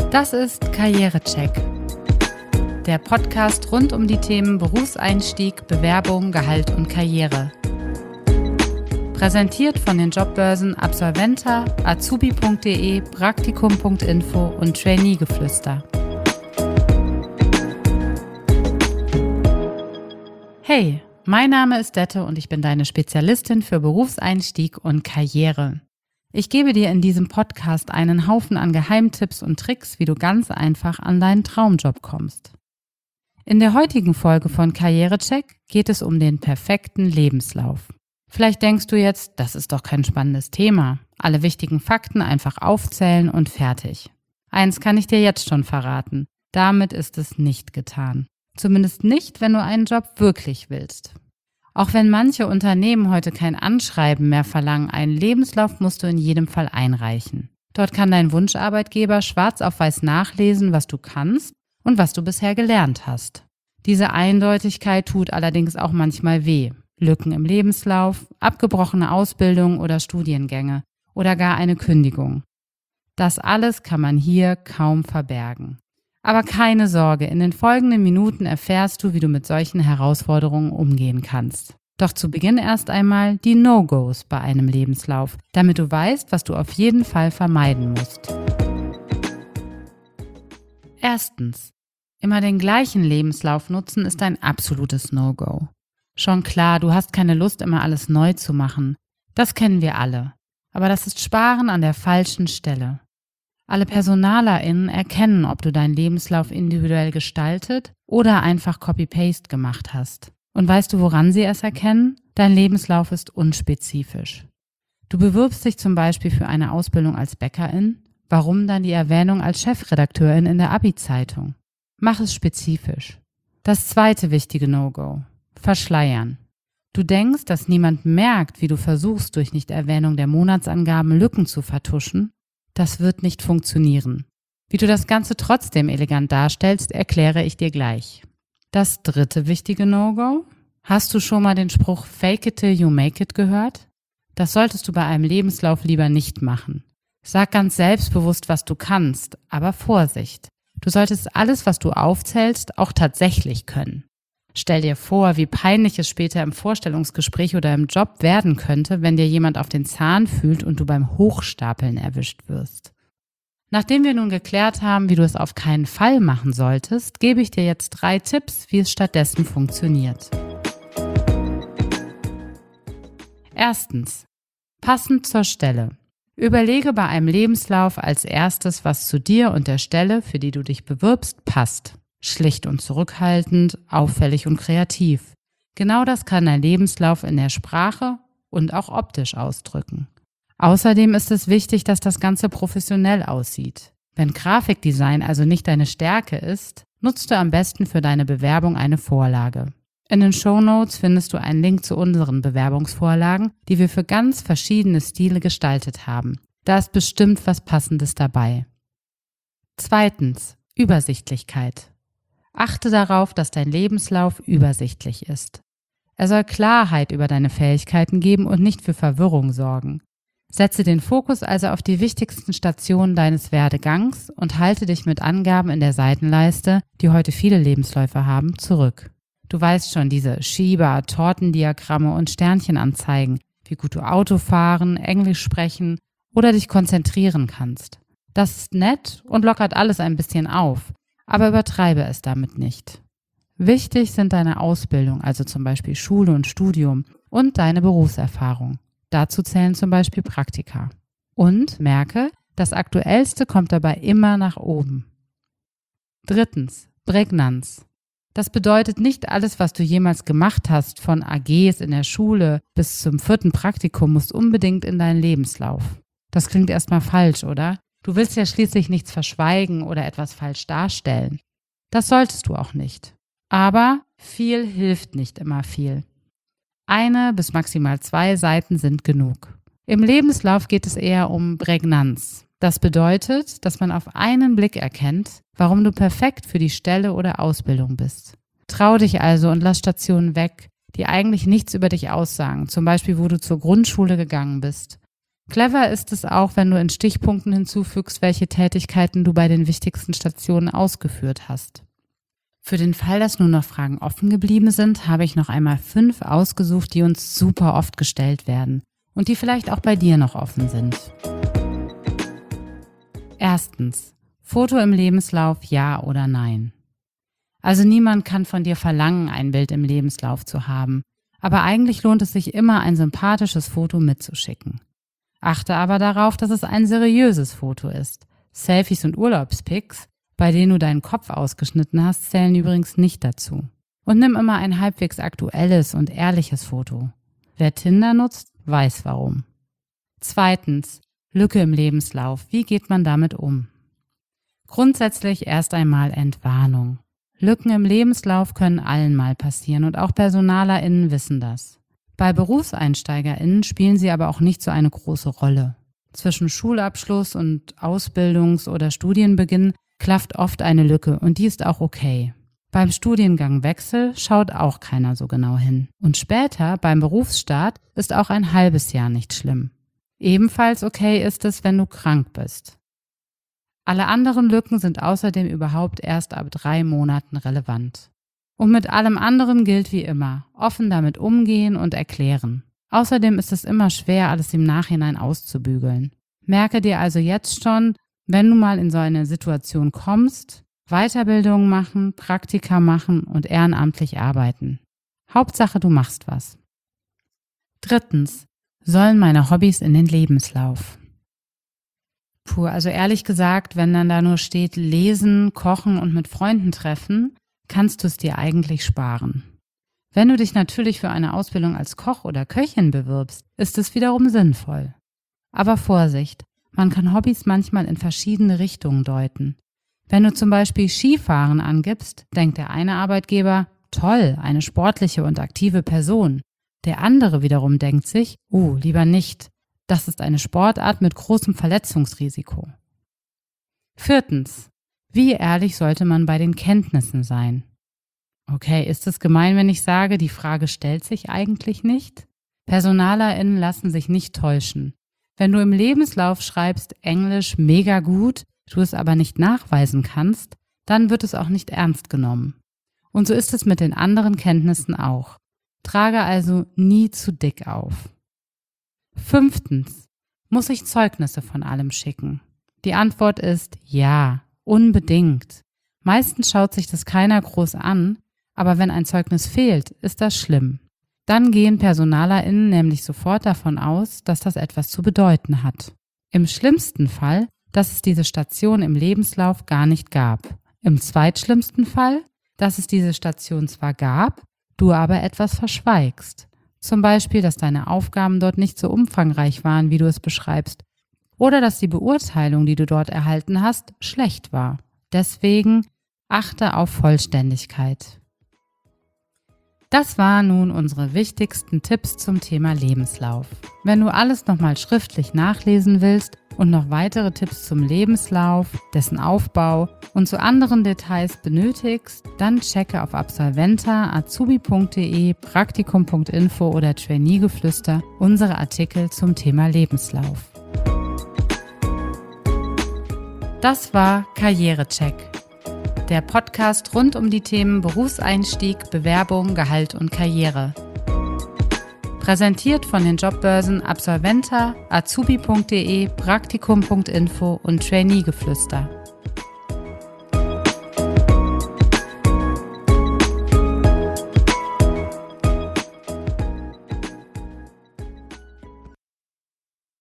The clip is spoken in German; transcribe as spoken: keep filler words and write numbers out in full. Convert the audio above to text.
Das ist Karrierecheck, der Podcast rund um die Themen Berufseinstieg, Bewerbung, Gehalt und Karriere. Präsentiert von den Jobbörsen Absolventa, azubi punkt de, praktikum punkt info und Trainee-Geflüster. Hey, mein Name ist Dette und ich bin deine Spezialistin für Berufseinstieg und Karriere. Ich gebe dir in diesem Podcast einen Haufen an Geheimtipps und Tricks, wie du ganz einfach an deinen Traumjob kommst. In der heutigen Folge von Karrierecheck geht es um den perfekten Lebenslauf. Vielleicht denkst du jetzt, das ist doch kein spannendes Thema. Alle wichtigen Fakten einfach aufzählen und fertig. Eins kann ich dir jetzt schon verraten. Damit ist es nicht getan. Zumindest nicht, wenn du einen Job wirklich willst. Auch wenn manche Unternehmen heute kein Anschreiben mehr verlangen, einen Lebenslauf musst du in jedem Fall einreichen. Dort kann dein Wunscharbeitgeber schwarz auf weiß nachlesen, was du kannst und was du bisher gelernt hast. Diese Eindeutigkeit tut allerdings auch manchmal weh. Lücken im Lebenslauf, abgebrochene Ausbildung oder Studiengänge oder gar eine Kündigung. Das alles kann man hier kaum verbergen. Aber keine Sorge, in den folgenden Minuten erfährst du, wie du mit solchen Herausforderungen umgehen kannst. Doch zu Beginn erst einmal die No-Gos bei einem Lebenslauf, damit du weißt, was du auf jeden Fall vermeiden musst. Erstens. Immer den gleichen Lebenslauf nutzen ist ein absolutes No-Go. Schon klar, du hast keine Lust, immer alles neu zu machen. Das kennen wir alle. Aber das ist Sparen an der falschen Stelle. Alle PersonalerInnen erkennen, ob du deinen Lebenslauf individuell gestaltet oder einfach Copy-Paste gemacht hast. Und weißt du, woran sie es erkennen? Dein Lebenslauf ist unspezifisch. Du bewirbst dich zum Beispiel für eine Ausbildung als Bäckerin. Warum dann die Erwähnung als Chefredakteurin in der Abi-Zeitung? Mach es spezifisch. Das zweite wichtige No-Go. Verschleiern. Du denkst, dass niemand merkt, wie du versuchst, durch Nichterwähnung der Monatsangaben Lücken zu vertuschen? Das wird nicht funktionieren. Wie du das Ganze trotzdem elegant darstellst, erkläre ich dir gleich. Das dritte wichtige No-Go? Hast du schon mal den Spruch Fake it till you make it gehört? Das solltest du bei einem Lebenslauf lieber nicht machen. Sag ganz selbstbewusst, was du kannst, aber Vorsicht. Du solltest alles, was du aufzählst, auch tatsächlich können. Stell dir vor, wie peinlich es später im Vorstellungsgespräch oder im Job werden könnte, wenn dir jemand auf den Zahn fühlt und du beim Hochstapeln erwischt wirst. Nachdem wir nun geklärt haben, wie du es auf keinen Fall machen solltest, gebe ich dir jetzt drei Tipps, wie es stattdessen funktioniert. Erstens. Passend zur Stelle. Überlege bei einem Lebenslauf als erstes, was zu dir und der Stelle, für die du dich bewirbst, passt. Schlicht und zurückhaltend, auffällig und kreativ. Genau das kann dein Lebenslauf in der Sprache und auch optisch ausdrücken. Außerdem ist es wichtig, dass das Ganze professionell aussieht. Wenn Grafikdesign also nicht deine Stärke ist, nutzt du am besten für deine Bewerbung eine Vorlage. In den Shownotes findest du einen Link zu unseren Bewerbungsvorlagen, die wir für ganz verschiedene Stile gestaltet haben. Da ist bestimmt was Passendes dabei. Zweitens. Übersichtlichkeit. Achte darauf, dass dein Lebenslauf übersichtlich ist. Er soll Klarheit über deine Fähigkeiten geben und nicht für Verwirrung sorgen. Setze den Fokus also auf die wichtigsten Stationen deines Werdegangs und halte dich mit Angaben in der Seitenleiste, die heute viele Lebensläufe haben, zurück. Du weißt schon, diese Schieber, Tortendiagramme und Sternchenanzeigen, wie gut du Auto fahren, Englisch sprechen oder dich konzentrieren kannst. Das ist nett und lockert alles ein bisschen auf. Aber übertreibe es damit nicht. Wichtig sind deine Ausbildung, also zum Beispiel Schule und Studium, und deine Berufserfahrung. Dazu zählen zum Beispiel Praktika. Und merke, das Aktuellste kommt dabei immer nach oben. Drittens, Prägnanz. Das bedeutet nicht alles, was du jemals gemacht hast, von A Gs in der Schule bis zum vierten Praktikum, muss unbedingt in deinen Lebenslauf. Das klingt erstmal falsch, oder? Du willst ja schließlich nichts verschweigen oder etwas falsch darstellen. Das solltest du auch nicht. Aber viel hilft nicht immer viel. Eine bis maximal zwei Seiten sind genug. Im Lebenslauf geht es eher um Prägnanz. Das bedeutet, dass man auf einen Blick erkennt, warum du perfekt für die Stelle oder Ausbildung bist. Trau dich also und lass Stationen weg, die eigentlich nichts über dich aussagen, zum Beispiel wo du zur Grundschule gegangen bist. Clever ist es auch, wenn du in Stichpunkten hinzufügst, welche Tätigkeiten du bei den wichtigsten Stationen ausgeführt hast. Für den Fall, dass nur noch Fragen offen geblieben sind, habe ich noch einmal fünf ausgesucht, die uns super oft gestellt werden und die vielleicht auch bei dir noch offen sind. Erstens. Foto im Lebenslauf, ja oder nein? Also niemand kann von dir verlangen, ein Bild im Lebenslauf zu haben, aber eigentlich lohnt es sich immer, ein sympathisches Foto mitzuschicken. Achte aber darauf, dass es ein seriöses Foto ist. Selfies und Urlaubspics, bei denen du deinen Kopf ausgeschnitten hast, zählen übrigens nicht dazu. Und nimm immer ein halbwegs aktuelles und ehrliches Foto. Wer Tinder nutzt, weiß warum. Zweitens, Lücke im Lebenslauf. Wie geht man damit um? Grundsätzlich erst einmal Entwarnung. Lücken im Lebenslauf können allen mal passieren und auch PersonalerInnen wissen das. Bei BerufseinsteigerInnen spielen sie aber auch nicht so eine große Rolle. Zwischen Schulabschluss und Ausbildungs- oder Studienbeginn klafft oft eine Lücke und die ist auch okay. Beim Studiengangwechsel schaut auch keiner so genau hin. Und später, beim Berufsstart, ist auch ein halbes Jahr nicht schlimm. Ebenfalls okay ist es, wenn du krank bist. Alle anderen Lücken sind außerdem überhaupt erst ab drei Monaten relevant. Und mit allem anderen gilt wie immer, offen damit umgehen und erklären. Außerdem ist es immer schwer, alles im Nachhinein auszubügeln. Merke dir also jetzt schon, wenn du mal in so eine Situation kommst, Weiterbildung machen, Praktika machen und ehrenamtlich arbeiten. Hauptsache, du machst was. Drittens, sollen meine Hobbys in den Lebenslauf? Puh, also ehrlich gesagt, wenn dann da nur steht, lesen, kochen und mit Freunden treffen, kannst du es dir eigentlich sparen. Wenn du dich natürlich für eine Ausbildung als Koch oder Köchin bewirbst, ist es wiederum sinnvoll. Aber Vorsicht, man kann Hobbys manchmal in verschiedene Richtungen deuten. Wenn du zum Beispiel Skifahren angibst, denkt der eine Arbeitgeber, toll, eine sportliche und aktive Person. Der andere wiederum denkt sich, oh, lieber nicht, das ist eine Sportart mit großem Verletzungsrisiko. Viertens. Wie ehrlich sollte man bei den Kenntnissen sein? Okay, ist es gemein, wenn ich sage, die Frage stellt sich eigentlich nicht? PersonalerInnen lassen sich nicht täuschen. Wenn du im Lebenslauf schreibst, Englisch mega gut, du es aber nicht nachweisen kannst, dann wird es auch nicht ernst genommen. Und so ist es mit den anderen Kenntnissen auch. Trage also nie zu dick auf. Fünftens. Muss ich Zeugnisse von allem schicken? Die Antwort ist ja. Unbedingt. Meistens schaut sich das keiner groß an, aber wenn ein Zeugnis fehlt, ist das schlimm. Dann gehen PersonalerInnen nämlich sofort davon aus, dass das etwas zu bedeuten hat. Im schlimmsten Fall, dass es diese Station im Lebenslauf gar nicht gab. Im zweitschlimmsten Fall, dass es diese Station zwar gab, du aber etwas verschweigst. Zum Beispiel, dass deine Aufgaben dort nicht so umfangreich waren, wie du es beschreibst. Oder dass die Beurteilung, die du dort erhalten hast, schlecht war. Deswegen achte auf Vollständigkeit. Das waren nun unsere wichtigsten Tipps zum Thema Lebenslauf. Wenn du alles nochmal schriftlich nachlesen willst und noch weitere Tipps zum Lebenslauf, dessen Aufbau und zu anderen Details benötigst, dann checke auf absolventa, azubi punkt de, praktikum punkt info oder Trainee-Geflüster unsere Artikel zum Thema Lebenslauf. Das war Karrierecheck, der Podcast rund um die Themen Berufseinstieg, Bewerbung, Gehalt und Karriere. Präsentiert von den Jobbörsen Absolventa, azubi punkt de, praktikum punkt info und Trainee-Geflüster.